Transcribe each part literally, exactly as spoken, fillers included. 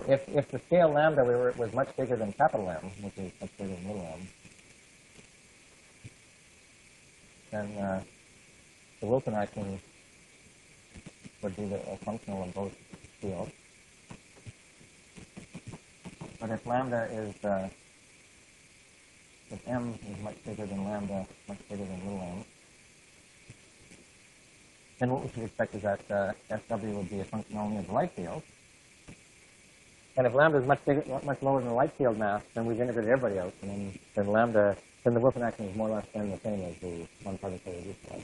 if, if the scale lambda we were, was much bigger than capital M, which is much bigger than little m, then uh, the Wilson action would be the, a functional in both fields. But if lambda is, uh, if m is much bigger than lambda, much bigger than little m, then what we should expect is that uh, S W would be a function only of the light field. And if lambda is much bigger, much lower than the light field mass, then we've integrated everybody else, and then, then lambda, then the Wilson action is more or less then the same as the one particle reduced light.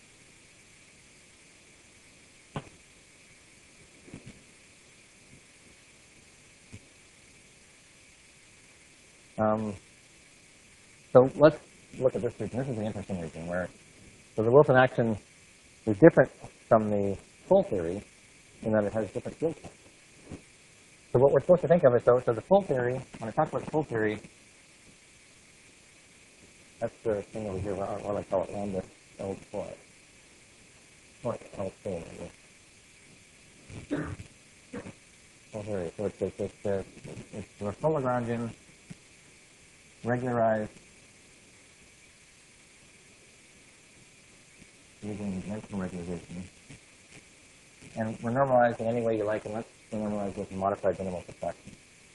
Um, so let's look at this region. This is the interesting region where so the Wilson action is different from the full theory in that it has different field types. So what we're supposed to think of is, so, so the full theory, when I talk about full theory, that's the thing over here, where I, I call it lambda L four. Or L four. Full theory. So it's, it's, it's, uh, it's the full Lagrangian, regularized, using dimensional regularization. And we're normalized in any way you like, and let's normalize with modified minimal subtraction.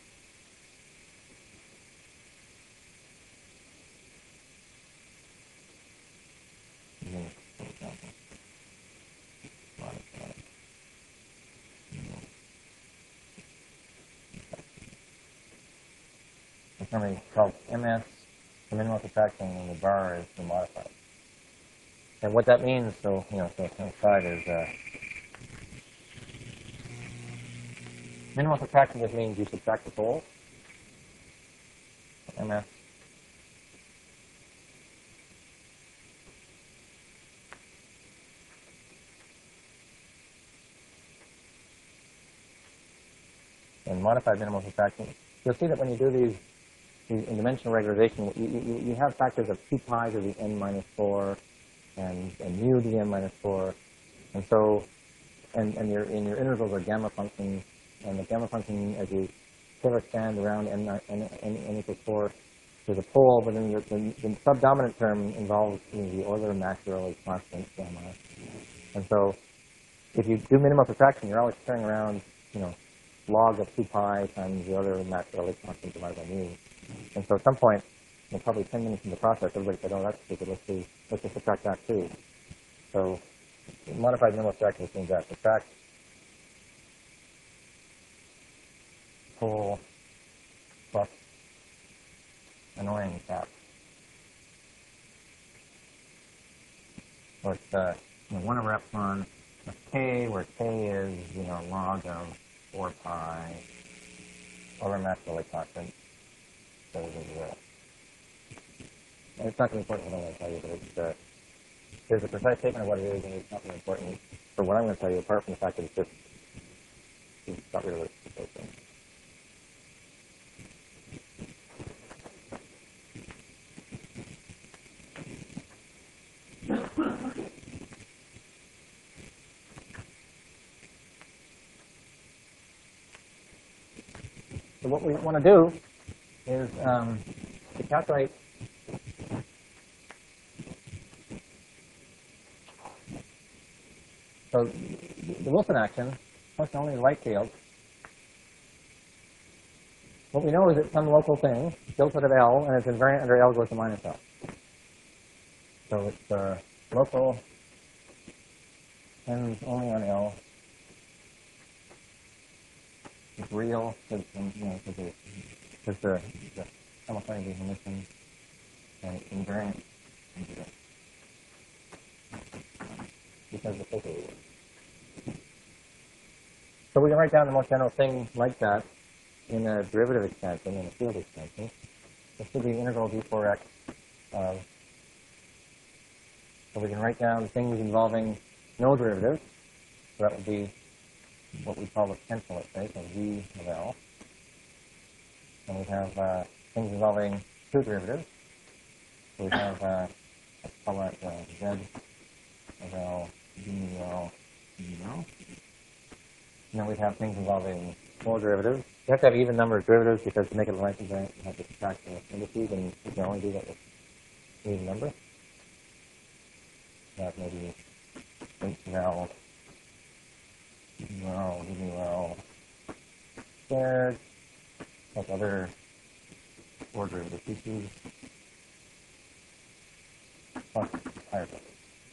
It's normally called M S, the minimal subtraction, and the bar is the modified. And what that means, so, you know, so inside is, uh, minimal subtraction just means you subtract the pole. M S. And modified minimal subtraction. You'll see that when you do these, these in dimensional regularization, you, you, you have factors of two pi to the n minus four, and, and mu to the n minus four, and so, and, and your in your intervals are gamma functions. And the gamma function, as you Taylor stand around n, n, n, n equals four, there's a pole, but then the, the, the subdominant term involves you know, the Euler-Maxwell constant gamma. And so, if you do minimal subtraction, you're always carrying around, you know, log of two pi times the Euler-Maxwell constant divided by mu. And so, at some point, you know, probably ten minutes in the process, everybody said, "Oh, that's stupid. Let's do, let's just subtract that too." So, modified minimal subtraction means that subtract pole plus annoying cap. So it's uh, you know, one over epsilon of k, where k is you know log of four pi over Maxwell constant. So there's uh, and it's not going to be important what I'm going to tell you, but it's uh, there's a precise statement of what it is, and it's not really important for what I'm going to tell you, apart from the fact that it's just it's got rid of those things. So what we want to do is um, to calculate so the Wilson action plus only the light field. What we know is it's some local thing, built out of L, and it's invariant under L goes to minus L. So it's uh, local, and only on L. It's real, because you know, the, because the, the simultaneous emission, and it's invariant because the focal rule. So we can write down the most general thing like that in a derivative expansion, in a field expansion. This should be integral d four x of, so we can write down things involving no derivatives. So that would be what we call the potential, let's say, so v of L. And we have uh, things involving two derivatives. So we have, uh, let's call that uh, z of L, d of L, d of L. And then we have things involving more derivatives. You have to have even number of derivatives because to make it a license event, you have to subtract the indices, and you can only do that with an even number. That maybe now, now, now, squared, plus other four derivative pieces, plus higher bracket.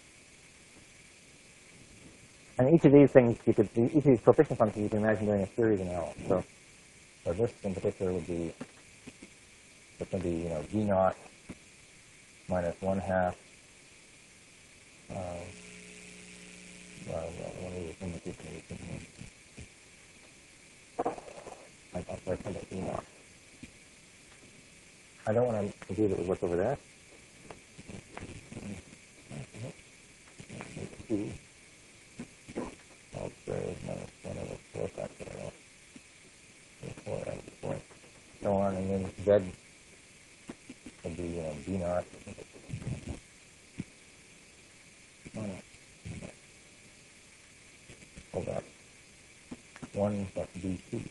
And each of these things, you could, each of these coefficient functions, you can imagine doing a series in L. So, so this in particular would be, it's going to be, you know, g naught minus one half. Uh, well, let me just indicate this in Like, that's where I put it, g naught. I don't want to do that what's over there. two. All squared minus one over four factorial. four and four. So on, and then z would be, you know, b naught. Hold up. one plus b two.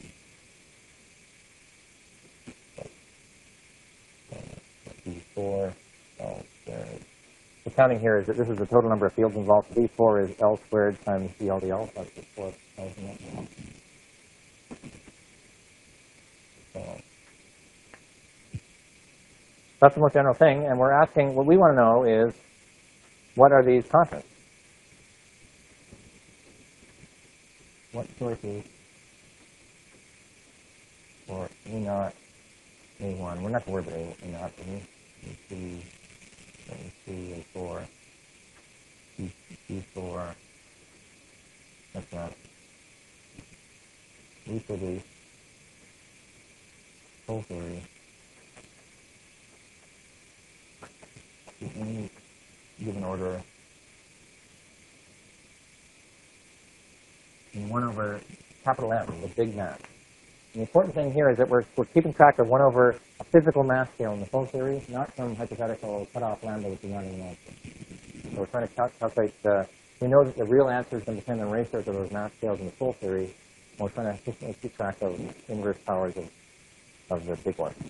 b four, all squared. The counting here is that this is the total number of fields involved. b four is L squared times d L D L. That's the four thousand. So that's the most general thing. And we're asking, what we want to know is, what are these constants? What choices for A naught, A one? We're not going to worry about A naught, A two, A three, A four, B four. That's not. Reproduce. Whole theory. In any given order. In one over capital M, the big mass. The important thing here is that we're, we're keeping track of one over a physical mass scale in the full series, not some hypothetical cutoff lambda which is not even answered. So we're trying to cal calculate, uh, we know that the real answer is going to depend on ratios of those mass scales in the full series, and we're trying to efficiently keep track of inverse powers of, of the big one.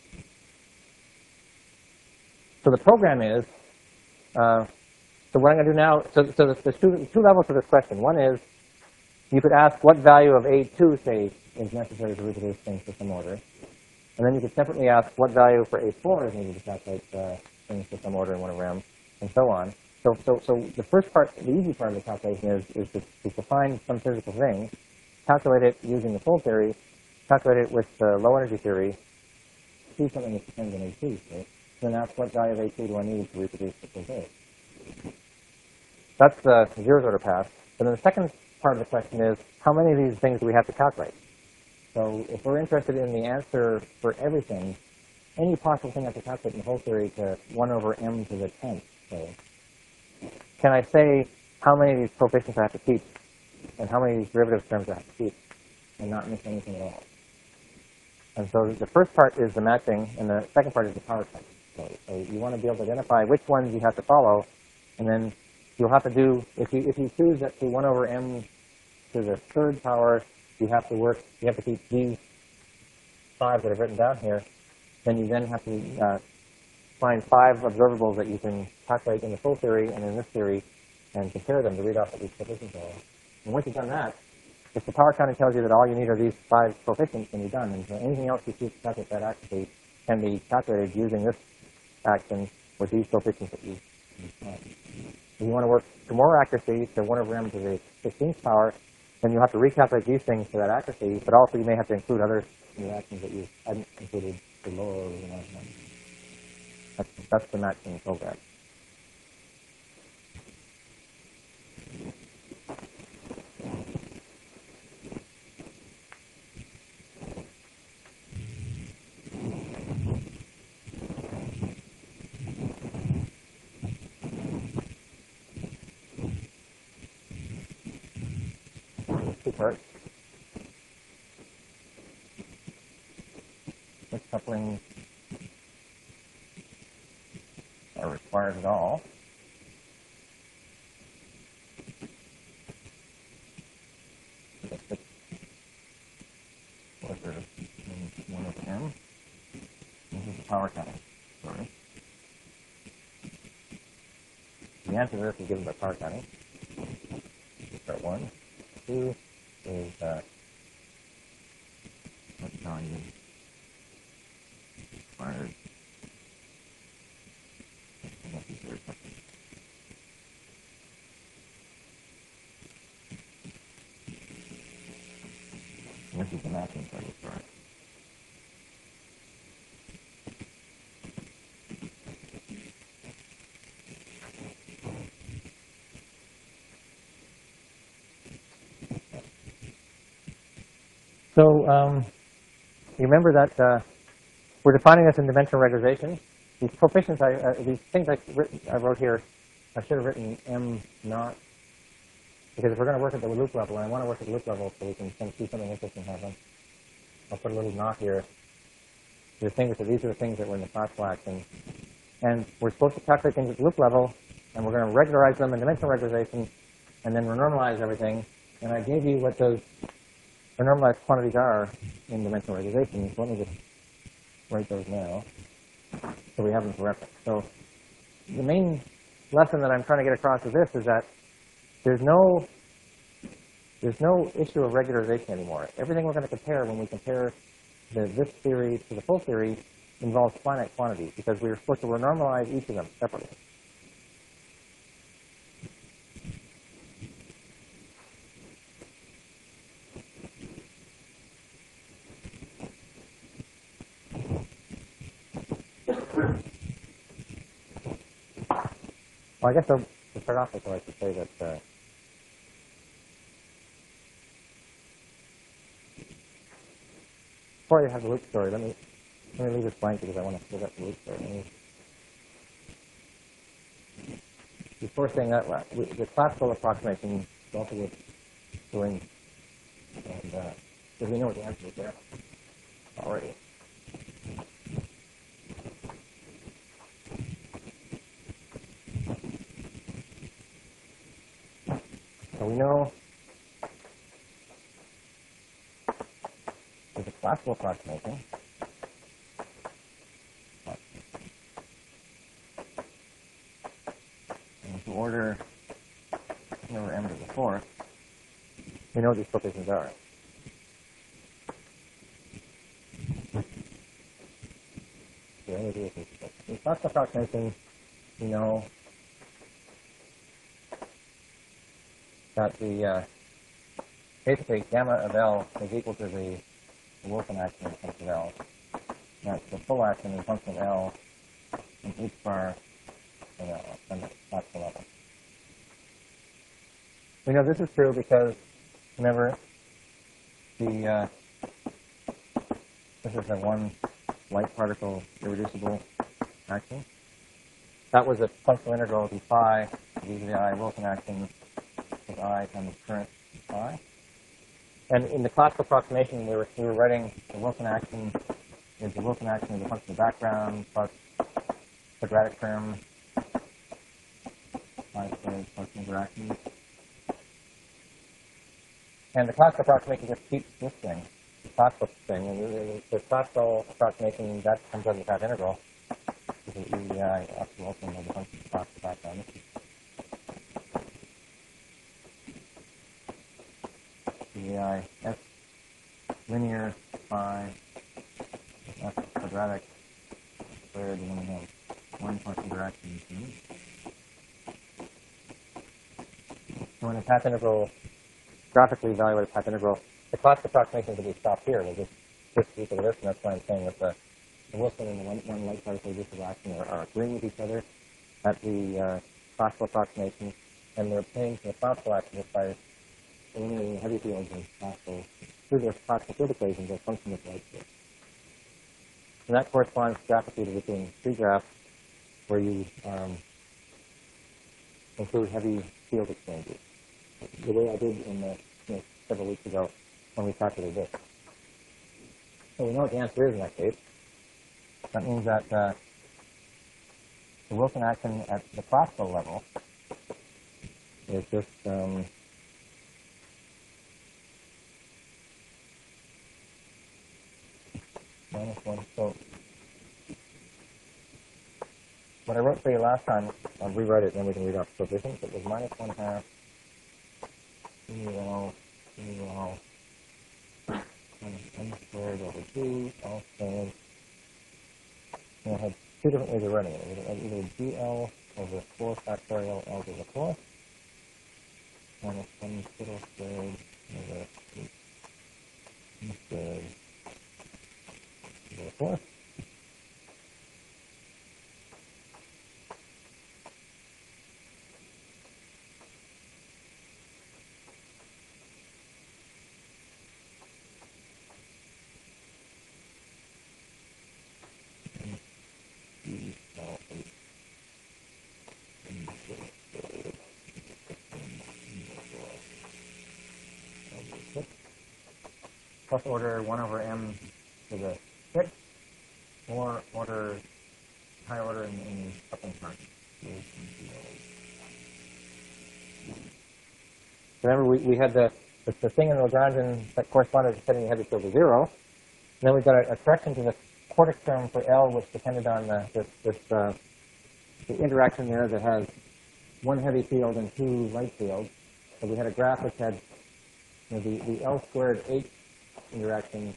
So the program is, uh, so what I'm going to do now, so, so there's, there's two, two levels to this question. One is, you could ask what value of A two, say, is necessary to reproduce things for some order. And then you could separately ask what value for A four is needed to calculate uh, things for some order in one of R E M, and so on. So, so, so the first part, the easy part of the calculation is, is, to, is to find some physical thing, calculate it using the full theory, calculate it with the low energy theory, see something that depends on A two, right? Then ask what value of A two do I need to reproduce the full theory. That's the zeroth order path. But then the second part of the question is, how many of these things do we have to calculate? So if we're interested in the answer for everything, any possible thing I have to calculate in the whole theory to one over m to the tenth, so can I say how many of these coefficients I have to keep and how many of these derivative terms I have to keep and not miss anything at all? And so the first part is the matching, and the second part is the power type. So, so you want to be able to identify which ones you have to follow, and then you'll have to do, if you, if you choose that to one over m to the third power, you have to work, you have to keep these five that I've written down here. Then you then have to uh, find five observables that you can calculate in the full theory and in this theory and compare them to read off what these coefficients are. And once you've done that, if the power counting tells you that all you need are these five coefficients, then you're done. And so anything else you choose to calculate that accuracy can be calculated using this action with these coefficients that you find. If you want to work to more accuracy to one over m to the sixteenth power, then you'll have to recalculate these things for that accuracy, but also you may have to include other actions that you hadn't included to lower the amount of money. That's, that's the matching program. Two parts. Mixed couplings are required at all. power counting story. The answer to this is given by power counting. Start one. Two is uh, what value required. This is the matching for this part. So um, you remember that uh, we're defining this in dimensional regularization. These coefficients, I, uh, these things I, written, I wrote here, I should have written m naught, because if we're going to work at the loop level, and I want to work at the loop level so we can see something interesting happen, I'll put a little knot here to distinguish that these are the things that were in the classical action. And we're supposed to calculate things at the loop level, and we're going to regularize them in dimensional regularization, and then renormalize everything. And I gave you what those renormalized quantities are in dimensional regularization. So let me just write those now, so we have them for reference. So the main lesson that I'm trying to get across with this is that there's no there's no issue of regularization anymore. Everything we're going to compare when we compare the, this theory to the full theory involves finite quantities, because we are supposed to renormalize each of them separately. Well, I guess I'll, to start off with, I'd like to say that uh, before I have the loop story, let me let me leave this blank because I want to fill up the loop story. Let me, before saying that, well, we, the classical approximation is also worth doing, and uh, because we know what the answer is there already. So we know there's a classical approximation. And if you order over m to the fourth, we know what these coefficients are. In classical approximation, we know that the uh, basically gamma of L is equal to the, the Wilson action in function of L. That's the full action in function of L in H bar of L on the classical level. We know this is true because, remember, the uh, this is the one light particle irreducible action. That was a functional integral d phi d to the I Wilson action with I times current phi. And in the classical approximation, we were, we were writing the Wilson action is the Wilson action as a function of the background plus quadratic term phi squared plus interactions. And the classical approximation just keeps this thing, the classical thing. And the, the classical approximation, that comes out of the path integral. This is E I up to Wilson as a function of the classical background. E I S linear phi f quadratic squared, and then we have one plus interaction. So in a path integral, graphically evaluate a path integral, the classical approximation will be stopped here. We'll just switch to equal to this, and that's why I'm saying that the, the Wilson and the one, one light particle irreducible action are, are agreeing with each other at the uh, classical approximation, and they're obtained from the classical action just by eliminating heavy fields in classical, through their classical field equations as function of light field. And that corresponds graphically to the Wittgenstein tree graph, where you um, include heavy field exchanges, the way I did in the, you know, several weeks ago when we calculated this. So we know what the answer is in that case. That means that uh, the Wilson action at the classical level is just um, minus one. So what I wrote for you last time, I'll rewrite it and then we can read off coefficients. It was minus one half mu L mu L minus m squared over two L squared. And I had two different ways of writing it. It was either G L over four factorial L to the fourth minus m fiddle squared over eight m squared to the fourth. Plus order one over m to the sixth, or order higher order in, in coupling time. Remember, we, we had the, the, the thing in the Lagrangian that corresponded to setting the head equal to zero. And then we've got a, a correction to the quartic term for L, which depended on the, this, this, uh, the interaction there that has one heavy field and two light fields. So we had a graph which had, you know, the, the L squared H interaction.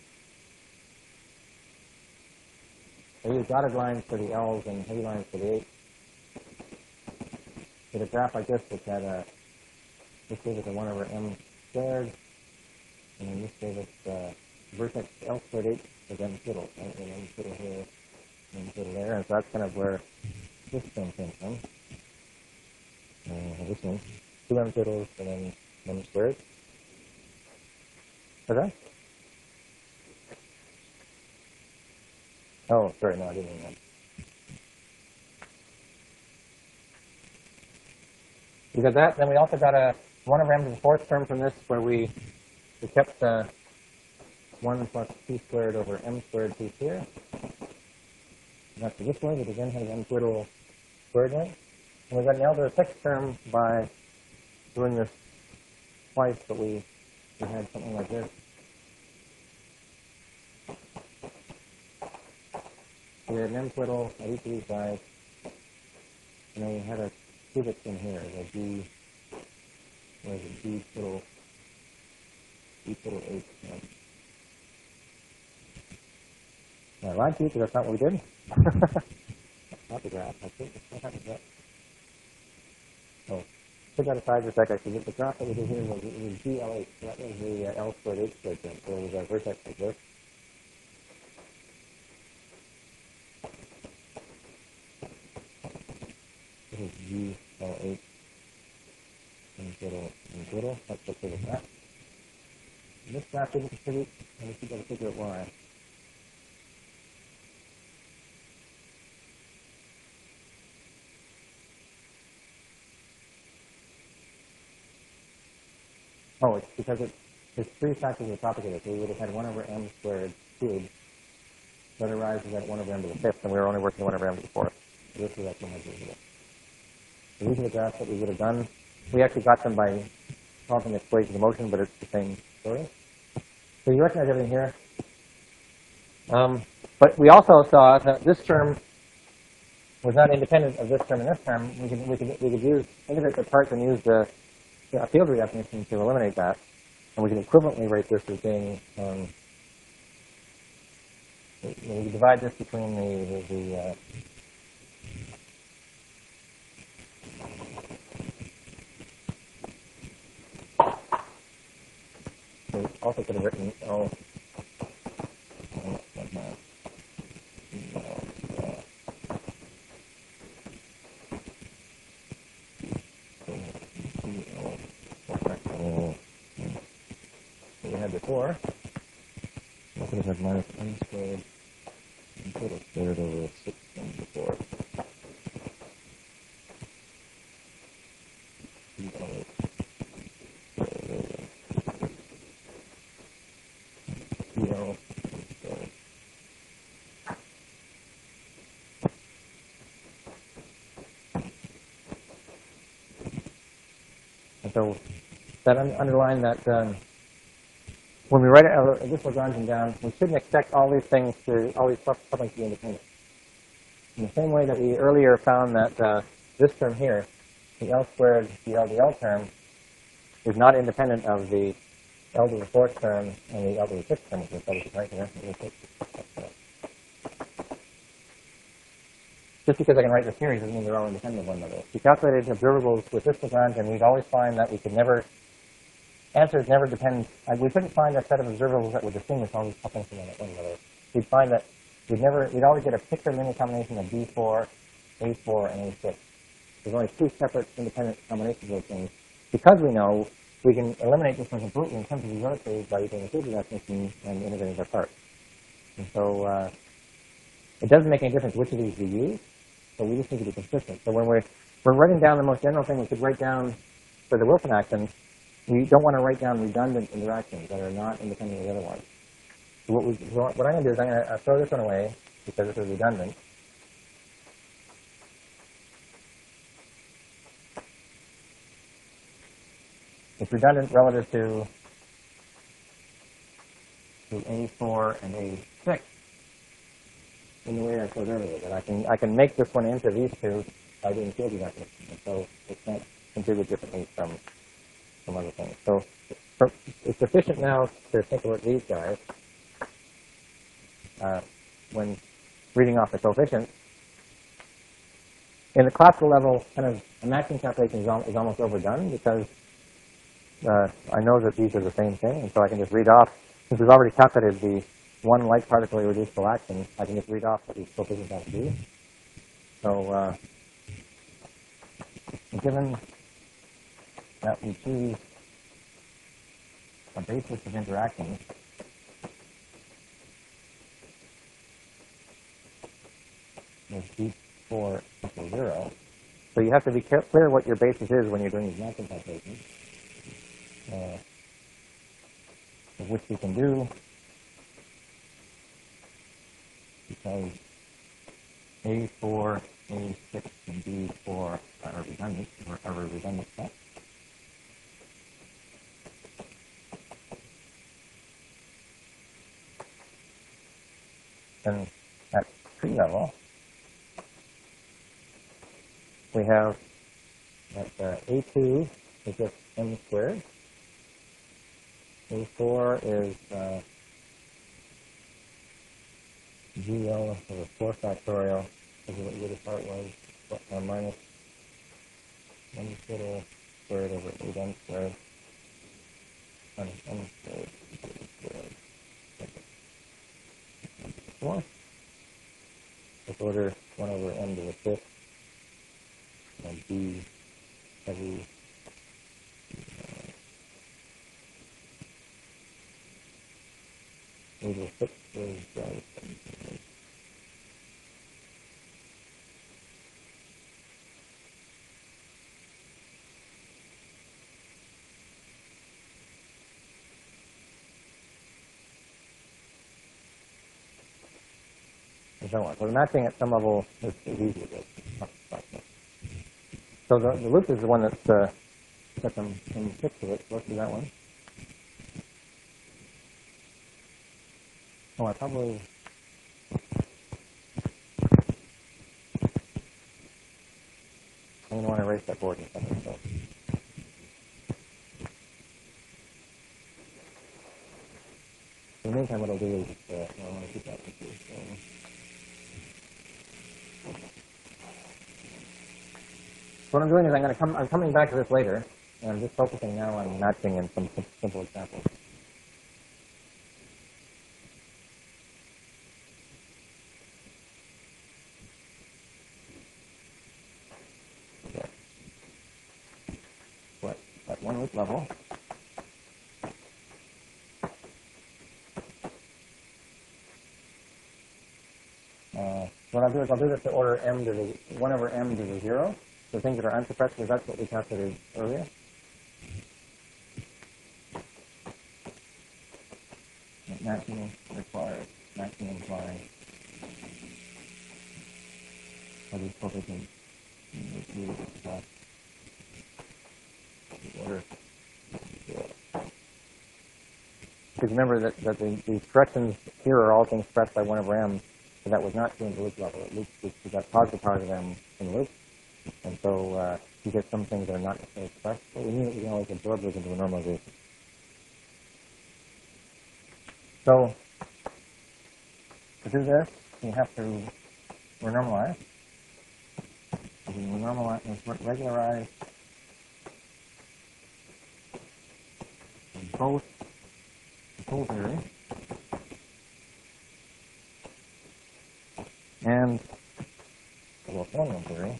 I use dotted lines for the L's and heavy lines for the H. With a graph like this, which had a, this gave us a one over m squared, and then this gave us uh, vertex L squared H with m fiddle, right? And m fiddle here, m fiddle there, and so that's kind of where this term came from. Uh, this one, two m fiddles and then m squared. Okay? Oh, sorry, no, I didn't mean that. We got that. Then we also got a one over m to the fourth term from this, where we, we kept uh, one plus t squared over m squared piece here. And that's this way, which again has m squared squared in it. And we got an L to the sixth term by doing this twice, but we, we had something like this. We had an m twiddle at each of these sides, and then we had a cubic in here, a g, where's a g twiddle, g twiddle h. I lied to you because that's not what we did. Not the graph. I think what happened to that? Oh, put that aside for a sec. Actually, the graph that we did here was, it was G L H. So that was the uh, L squared H squared thing. So it was a vertex like this. This is G L H. And little, and little. Let's look at that. And this graph didn't contribute. And we should be able to figure out why. Oh, it's because it, there's three factors of propagator. So we would have had one over m squared cubed. That arises at one over m to the fifth, and we were only working one over m to the fourth. So this is actually much easier. So these are the graphs that we would have done. We actually got them by solving equations of motion, but it's the same story. So you recognize everything here. Um, but we also saw that this term was not independent of this term and this term. We could, we could, we could use, integrate the parts and use the a field redefinition to eliminate that, and we can equivalently write this as being, um, we, we divide this between the, the, the uh, we also could have written, oh, oh like that. We had before, we could have had minus m squared and total squared over six m before. And so that un underline that um, when we write it, uh, this Lagrangian down, we shouldn't expect all these things to, all these couplings to be independent. In the same way that we earlier found that uh, this term here, the L squared, the L D L term, is not independent of the L to the fourth term and the L to the sixth term, which is right here. Just because I can write the series doesn't mean they're all independent of one another. If we calculated observables with this Lagrange, and we'd always find that we could never, answers never depend, like we couldn't find a set of observables that would distinguish all these couplings from one another. We'd find that we'd never, we'd always get a particular linear combination of B four, A four, and A six. There's only two separate independent combinations of those things. Because we know, we can eliminate this one completely in terms of these other series by using the Kuebel definition and integrating their parts. And so, uh, it doesn't make any difference which of these we use. So we just need to be consistent. So when we're, we're writing down the most general thing we could write down for the Wilson action, we don't want to write down redundant interactions that are not independent of the other ones. So what, we, what I'm going to do is I'm going to throw this one away because this is redundant. It's redundant relative to, to A four and A six. In the way I showed earlier, that I can I can make this one into these two by doing field definition, and so it can't contribute differently from from other things. So for, it's sufficient now to think about these guys uh, when reading off the coefficients. In the classical level, kind of a maximum calculation is, al is almost overdone because uh, I know that these are the same thing, and so I can just read off since we've already calculated the one light particle irreducible action, I can just read off what these coefficients have to do. So, uh, given that we choose a basis of interaction with B four equals zero, so you have to be clear what your basis is when you're doing these maximum calculations, uh, which we can do. Because A four, A six, and B four are redundant, or are a redundant set. And at tree level, we have that uh, A two is just m squared. A four is uh, G L over four factorial, which is what the other part was, uh, minus m squared squared over eight m squared minus m squared squared. Four. Let's order one over m to the fifth, and b every uh, a to the sixth is uh, and so on. So the matching at some level is, is easy. So the, the loop is the one that's uh, got some, some six to it. So let's do that one. Oh, I probably I'm going to want to erase that board in a second. So. In the meantime, what I'll do is uh, I want to keep that with you. So. What I'm doing is I'm going to come. I'm coming back to this later, and I'm just focusing now on matching and some simple examples. Okay. What at one loop level. Uh, what I'll do is I'll do this to order m to the one over m to the zero. The things that are unsuppressed, because that's what we calculated earlier. Maximum requires maximum implying all these coefficients in the order. Because remember that, that the, these corrections here are all things expressed by one over m, So that was not true in the loop level. It loops, we got positive powers of m in the loop. And so uh, you get some things that are not necessarily expressed, but we knew that we can always absorb those into a normalization. So to do this, you have to renormalize. We normalize, regularize both the pole theory and the Wilsonian theory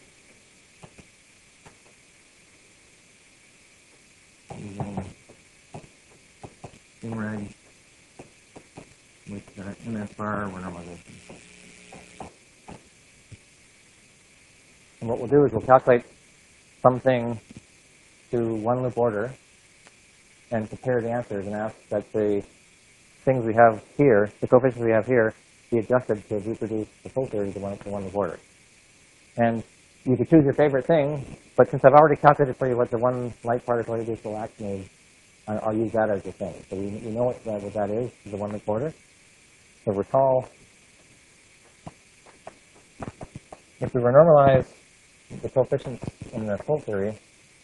using INREG with uh, M S bar renormalization. And what we'll do is we'll calculate something to one loop order and compare the answers and ask that the things we have here, the coefficients we have here, be adjusted to reproduce the full theory to one, to one loop order. And you could choose your favorite thing, but since I've already calculated for you what the one light particle irreducible action is, I'll use that as the thing. So we, we know what that, what that is, the one loop order. So recall, if we renormalize the coefficients in the full theory,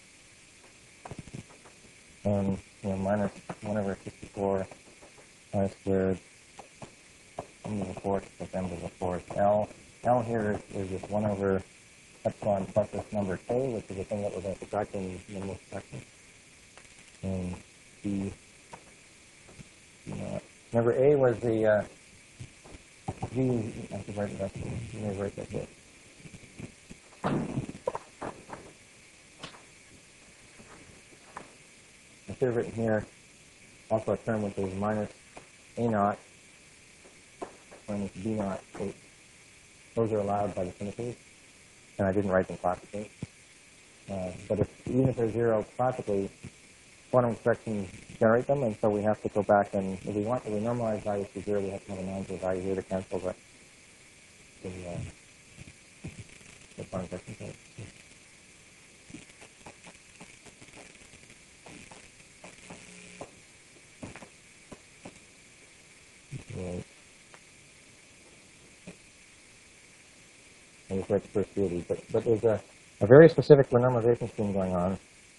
and you know, minus one over sixty-four pi squared m to the fourth plus m to the fourth L. L here is, is just one over epsilon plus this number k, which is the thing that we're going to subtract in the most section. And B, uh, remember A was the uh, G. I have to write that. Let me write that here. I should have written here also a term which is minus A naught minus B naught. So those are allowed by the symmetries, and I didn't write them classically. Uh, but if, even if they're zero classically, quantum corrections generate them, and so we have to go back and if we want to normalize values to zero, we have to have a non-zero value here to cancel the, the, uh, the quantum correction code. Right. I just write the first few of these, but, but there's a, a very specific renormalization scheme going on.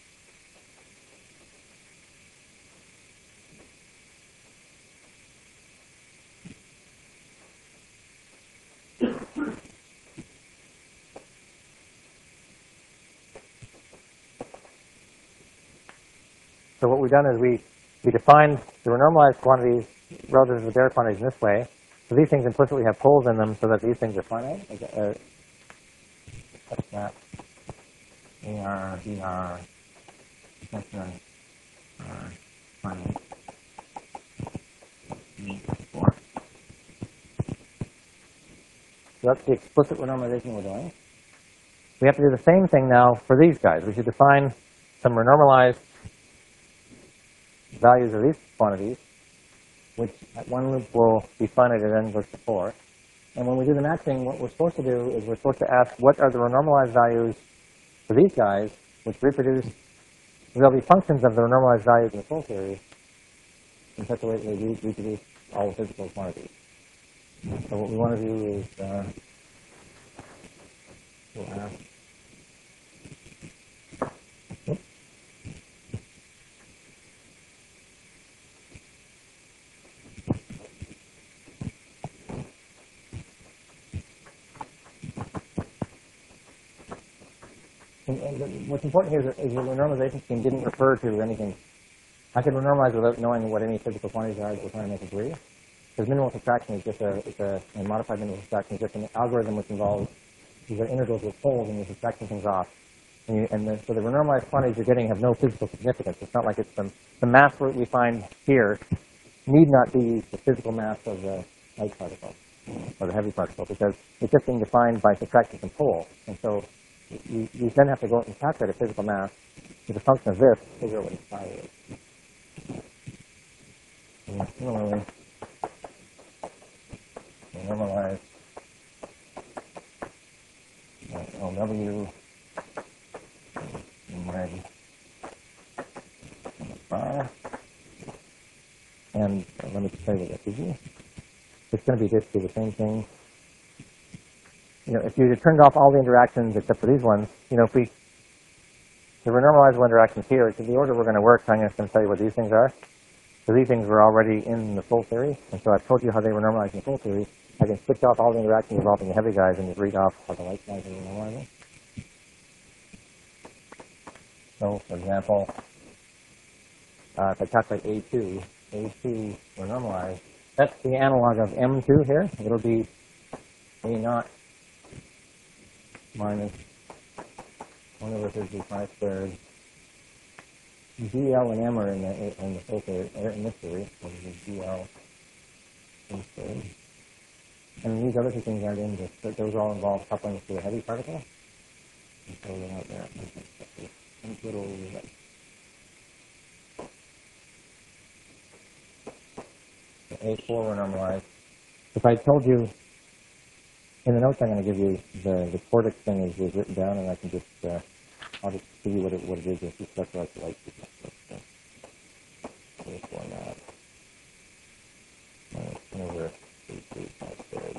So what we've done is we, we defined the renormalized quantities relative to the bare quantities in this way. So these things implicitly have poles in them so that these things are finite. Uh, such that A R, B R, et cetera are finite. So that's the explicit renormalization we're doing. We have to do the same thing now for these guys. We should define some renormalized values of these quantities, which at one loop will be finite and then goes to four. And when we do the matching, what we're supposed to do is we're supposed to ask what are the renormalized values for these guys, which reproduce, there'll be functions of the renormalized values in the full theory in such a way that they reproduce all the physical quantities. So what we want to do is uh, we'll ask, oops. And, and what's important here is that, is that the renormalization scheme didn't refer to anything. I could renormalize without knowing what any physical quantities are we're trying to make a degree. Because minimal subtraction is just a, it's a, a modified minimal subtraction is just an algorithm which involves these are integrals with poles and you're subtracting things off. And, you, and the, so the renormalized quantities you're getting have no physical significance. It's not like it's the, the mass we find here need not be the physical mass of the light particle or the heavy particle because it's just being defined by subtracting some pole. And so you, you then have to go out and calculate a physical mass as a function of this to figure out what its phi is. And similarly, normalize L W in red bar. And uh, let me tell you what that gives you. It's going to be basically the same thing you know, if you turned off all the interactions except for these ones, you know, if we, the renormalizable interactions here, to the order we're going to work, I'm just going to tell you what these things are. So these things were already in the full theory, and so I've told you how they were normalized in the full theory. I can switch off all the interactions involving the heavy guys and just read off how the light guys are normalizing. So, for example, uh, if I calculate A two, A two were normalized. That's the analog of M two here. It'll be A naught minus one over thirty-five squared. G L and M are in the, in the full theory, or in this theory, so this is G L squared. And these other two things aren't in this, but those all involve couplings to a heavy particle. And so they're out there. Little, A four were normalized. If I told you, in the notes I'm going to give you, the, the Cortex thing is, is written down, and I can just, uh, I'll just give you what it, what it is, if you specialize the light. A four naught. Minus one over three, three, five squared.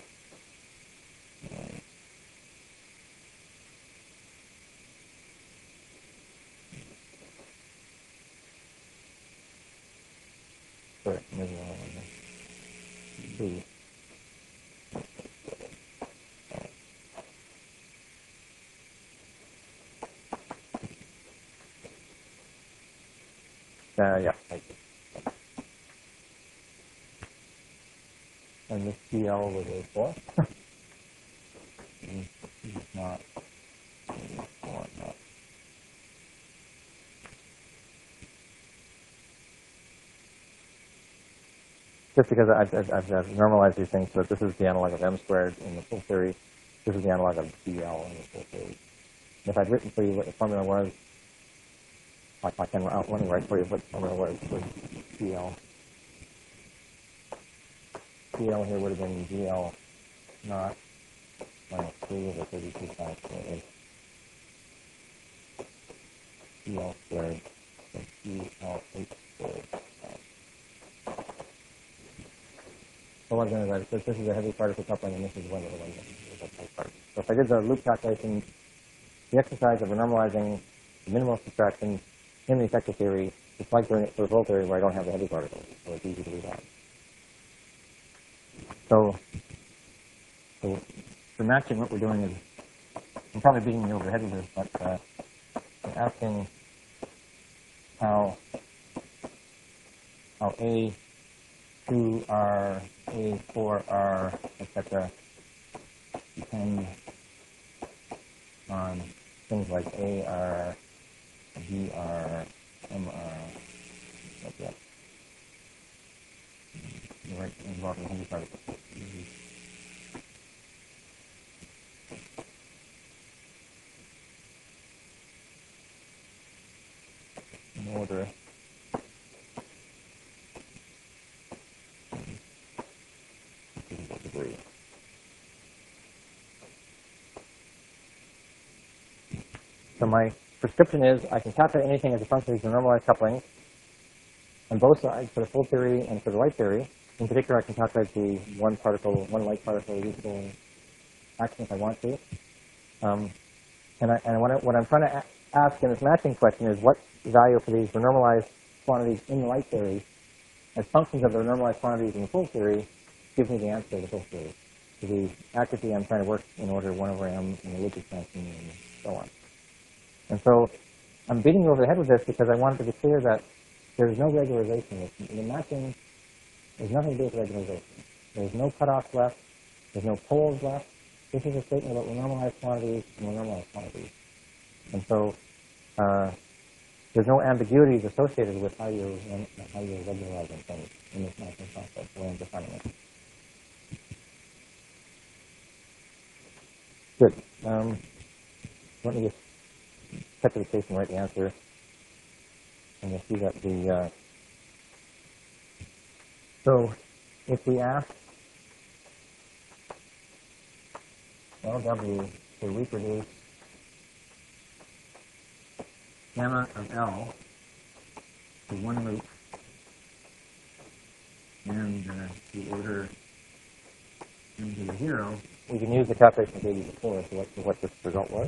Sorry, maybe one two. Uh, yeah. And this G L was A four. Not A four, not. Just because I've, I've, I've normalized these things, so this is the analog of M squared in the full theory. This is the analog of G L in the full theory. And if I'd written for you what the formula was, I, I can I'll, let me write for you what the formula was for G L. G L here would have been G L naught minus three over thirty-two times G L squared, so G L eight squared. So what I'm going to write is this is a heavy particle coupling, and this is one of the ones that is a light particle. So if I did the loop calculation, the exercise of normalizing the minimal subtraction in the effective theory, it's like doing it for the full theory where I don't have the heavy particles, so it's easy to do that. So, so for matching, what we're doing is, I'm probably beating you over the head with this, but uh, we're asking how, how A two R, A four R, et cetera depend on things like A R, G R, M R, like that. You're right, involving heavy particles. In order. Degree. So my prescription is I can calculate anything as a function of these normalized couplings on both sides for the full theory and for the light theory. In particular, I can calculate the one particle, one light particle useful action if I want to. Um, and I, and what, I, what I'm trying to ask in this matching question is what value for these renormalized quantities in the light theory as functions of the renormalized quantities in the full theory gives me the answer to the full theory. So the accuracy I'm trying to work in order one over m and the loop expansion and so on. And so I'm beating you over the head with this because I want it to be clear that there's no regularization. The matching has nothing to do with regularization. There's no cutoffs left. There's no poles left. This is a statement about renormalized quantities and renormalized quantities. And so uh, there's no ambiguities associated with how you're, how you're regularizing things in this matching process, the way I'm defining it. Good. Um, let me just cut to the case and write the answer. And you'll see that the, uh, so if we ask L W to reproduce gamma of L to one loop and uh, the order into zero, we can use the calculation of A to the four to what, to what this result was.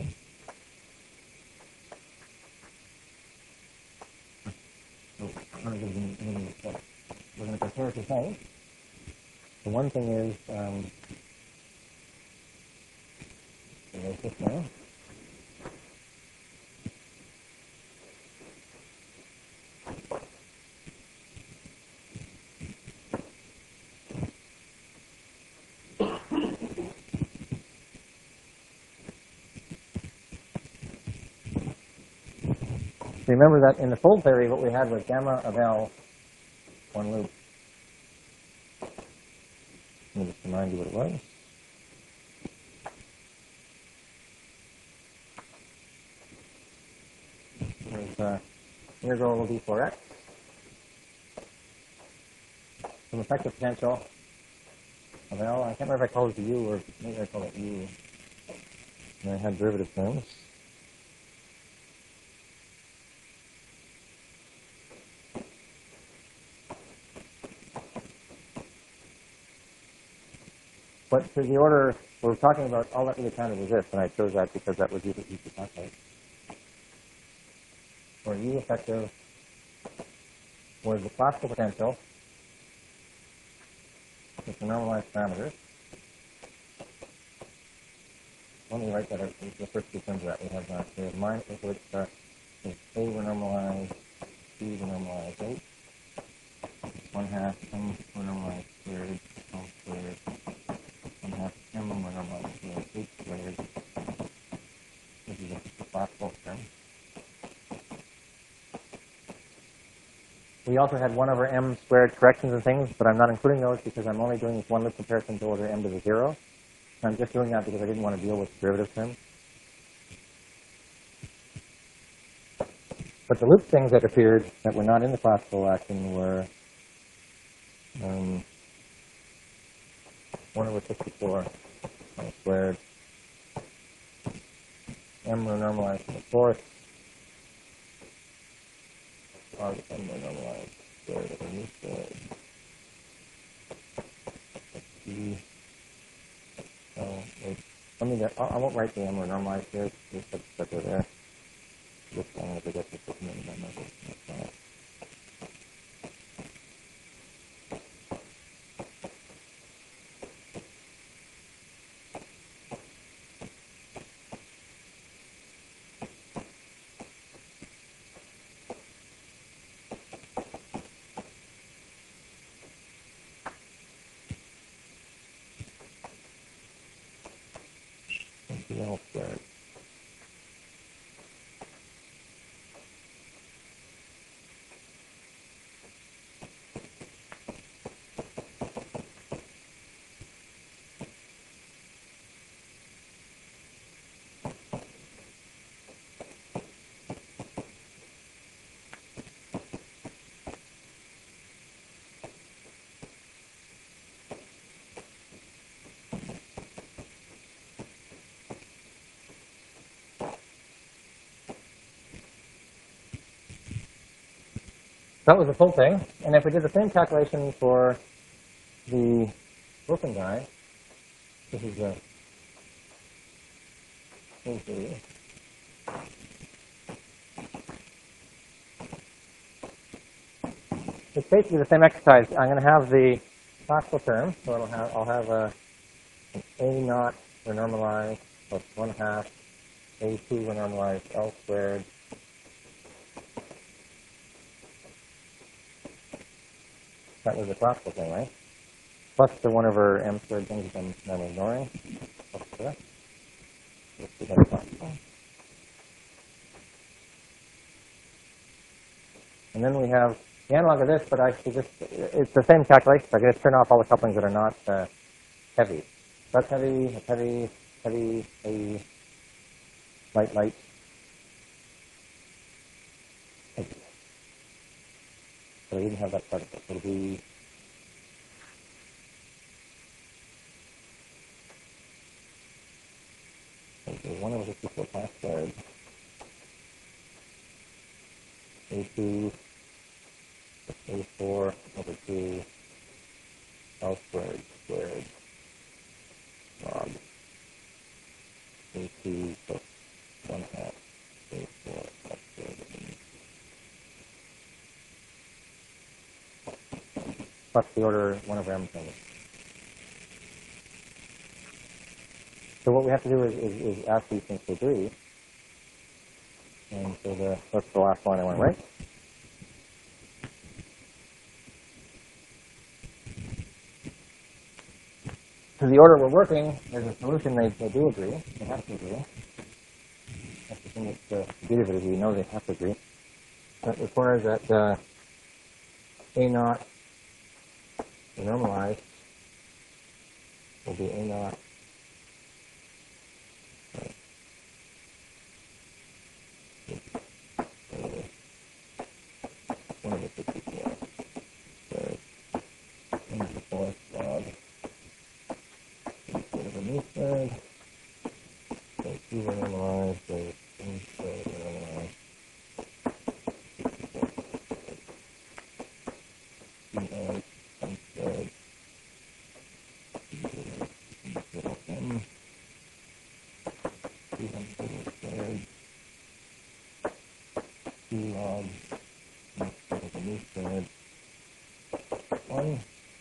So we're going to compare two things. The one thing is, um, there's this now. Remember that in the fold theory, what we had was gamma of L, one loop. Let me just remind you what it was. There's uh, integral d four x from effective potential of L. I can't remember if I called it U or maybe I called it U. And I had derivative terms. But to the order, we're talking about all that really kind of resist, and I chose that because that was easy to calculate. For U effective was the classical potential with the normalized parameters. Let me write that out. The first two terms of that we have uh, we have minus which uh, is A were normalized, B were normalized eight, one half M were normalized squared, L squared, one half M were normalized squared, eight squared. This is a classical term. We also had one over M squared corrections and things, but I'm not including those because I'm only doing this one loop comparison to order M to the zero. I'm just doing that because I didn't want to deal with derivative terms. But the loop things that appeared that were not in the classical action were um, one over sixty-four squared, M were normalized to the fourth, R with M were normalized squared over U squared. E. So wait, let me get, I, I won't write the M were normalized here, just put stuff over there. Just I'm going to forget to put them in that method. That's fine. L squared. That was the full thing. And if we did the same calculation for the Wilson guy, this is the it's basically the same exercise. I'm going to have the classical term, so I'll have I'll have a an A naught renormalized plus one half A two renormalized L squared. That was the classical thing, right? Plus the one over M squared things I'm not ignoring. Plus this. Let's do that classical. And then we have the analog of this, but actually just, it's the same calculation. I can just turn off all the couplings that are not uh, heavy. That's heavy, that's heavy, heavy, heavy, light, light. Heavy. So we didn't have that particle. So it'll be one over fifty-four pi squared. A two A four over two L squared squared plus the order one over m thing. So what we have to do is, is, is ask these things to agree. And so the, that's the last line I want to write. To the order we're working, there's a solution they, they do agree. They have to agree. That's the thing that's the beauty of it is we know they have to agree. That requires that uh, A naught normalized will be A naught. Right. One of the fifty-four. Third. One of the fourth log. Instead of a new third. So two were normalized. So one third were normalized. Two log. One third. M. Two one third. Two log. Instead of a new third. One.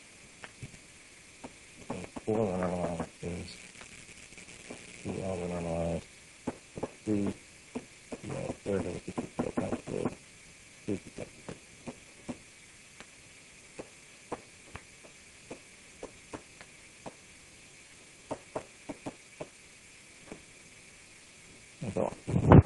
Four normalized is two L normalized, three, two L third of the fifty-four times three, three to That's all.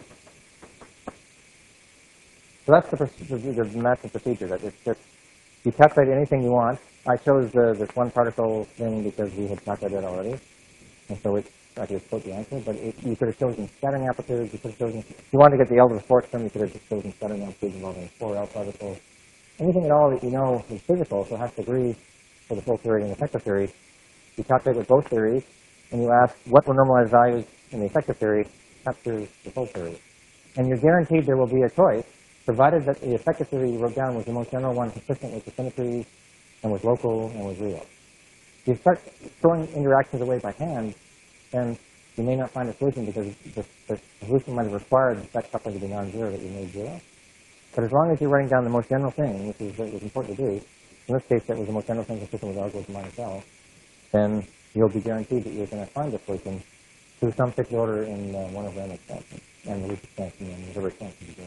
So that's the, the, the method procedure. That it's just you calculate anything you want. I chose the, this one particle thing because we had calculated it already, and so it's I could have put the answer. But it, you could have chosen scattering amplitudes. You could have chosen if you wanted to get the L to the fourth term, you could have just chosen scattering amplitudes involving four L particles. Anything at all that you know is physical, so has to agree for the full theory and the effective theory. You calculate with both theories, and you ask what were normalized values in the effective theory captures the full theory, and you're guaranteed there will be a choice, provided that the effective theory you wrote down was the most general one, consistent with the symmetries, and was local, and was real. If you start throwing interactions away by hand, then you may not find a solution because the, the solution might have required that coupling to be non-zero that you made zero. But as long as you're writing down the most general thing, which is what was important to do, in this case that was the most general thing consistent with R equals minus L, then you'll be guaranteed that you're going to find a solution to some fixed order in uh, one over m expansion, and the loop expansion, and whatever expansion you do.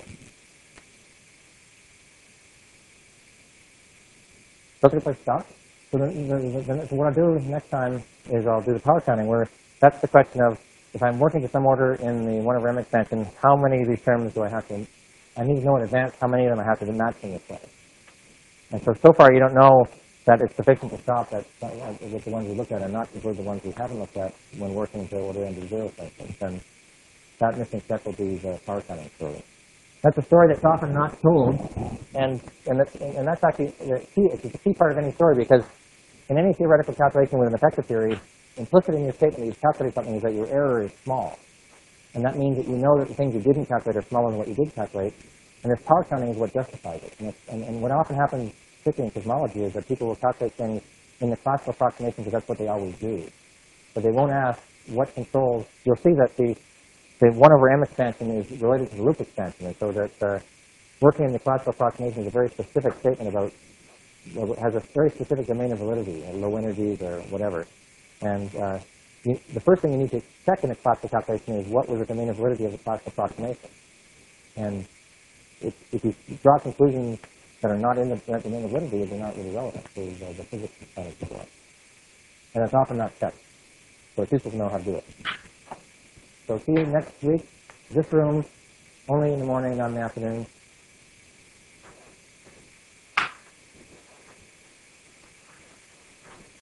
That's a good place to stop. So, the, the, the, so what I'll do next time is I'll do the power counting, where that's the question of, if I'm working to some order in the one over m expansion, how many of these terms do I have to, I need to know in advance how many of them I have to match in this way. And so, so far you don't know that it's sufficient to stop that, with the ones we looked at and not include the ones we haven't looked at when working to order into zero sections. And that missing step will be the power counting story. That's a story that's often not told, and and that's, and that's actually the key. It's the key part of any story, because in any theoretical calculation with an effective theory, implicit in your statement that you've calculated something is that your error is small, and that means that you know that the things you didn't calculate are smaller than what you did calculate, and this power counting is what justifies it. And, and, and what often happens, particularly in cosmology, is that people will calculate things in the classical approximation because that's what they always do, but they won't ask what controls. You'll see that the The one over m expansion is related to the loop expansion, and so that uh, working in the classical approximation is a very specific statement about, well, it has a very specific domain of validity, uh, low energies or whatever. And uh, you, the first thing you need to check in a classical calculation is what was the domain of validity of the classical approximation. And if, if you draw conclusions that are not in the domain of validity, they're not really relevant to the, the physics kind of support. And it's often not checked. So it's useful to know how to do it. So see you next week. This room, only in the morning, not in the afternoon.